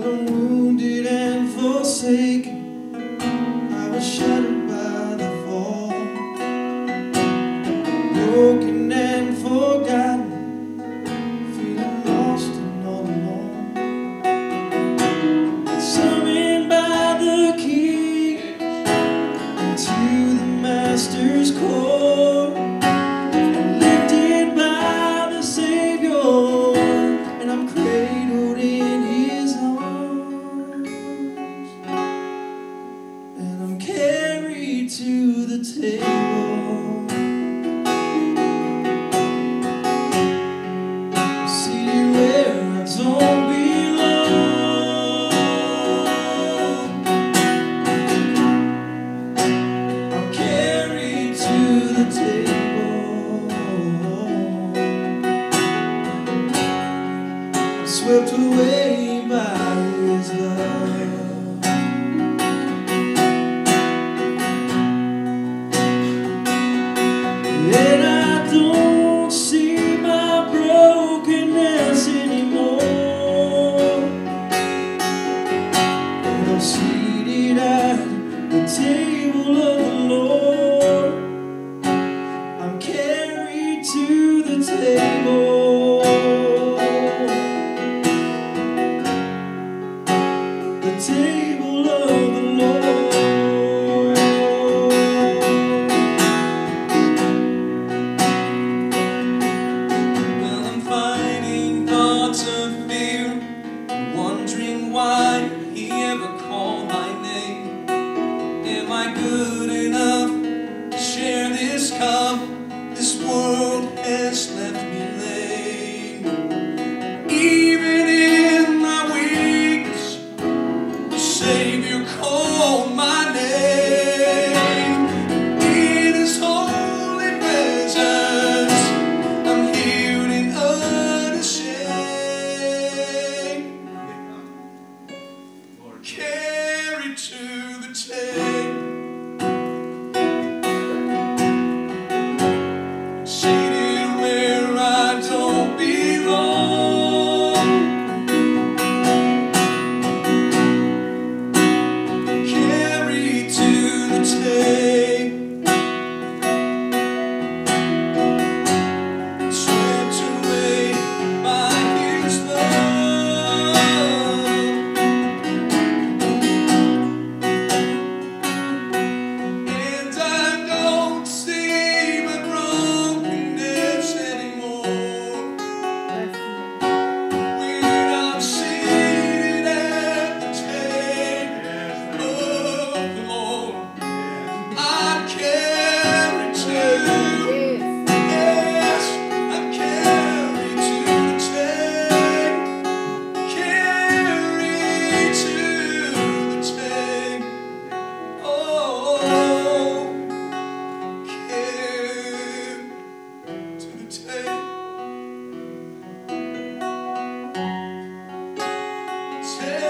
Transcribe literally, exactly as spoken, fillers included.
I'm wounded and forsaken. I was shattered by the fall, broken and forgotten, feeling lost and all alone. Summoned by the King into the Master's court, and lifted by the Savior, and I'm cradled in His arms, and I'm carried to the table, seated where I don't belong. I'm carried to the table, swept away by His love. And I don't see my brokenness anymore, and I'm seated at the table of the Lord. I'm carried to the table, the table of the Lord. Well, I'm fighting thoughts of fear, wondering why He ever called my name. Am I good enough to share this cup? This world has left me lame. Even in my weakness, the Savior called my name. In His holy presence, I'm healed and unashamed. Carried to the table, seated where I don't belong. Carried to the table, swept away by His love. And I don't see my brokenness anymore, when I'm seated at the table of the Lord. I'm carried to, yes, I'm carried to the table, carried to the table, oh, carried to the table.